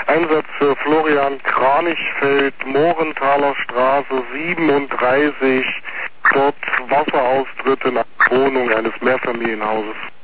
Einsatz für Florian Kranichfeld, Morenthaler Straße 37, dort Wasseraustritt in einer Wohnung eines Mehrfamilienhauses.